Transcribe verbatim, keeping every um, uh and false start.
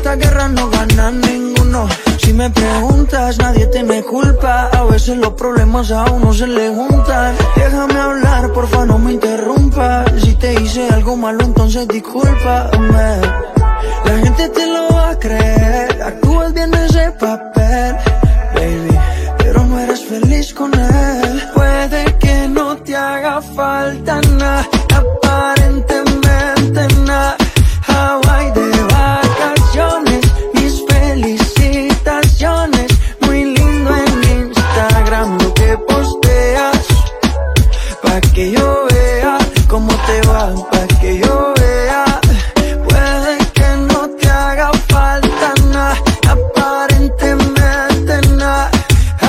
esta guerra no gana ninguno. Si me preguntas, nadie tiene culpa. A veces los problemas a uno se le juntan. Déjame hablar, porfa, no me interrumpa. Si te hice algo malo, entonces discúlpame. La gente te lo va a creer. Actúas bien ese papel, baby, pero no eres feliz con él. Puede que no te haga falta nada, aparentemente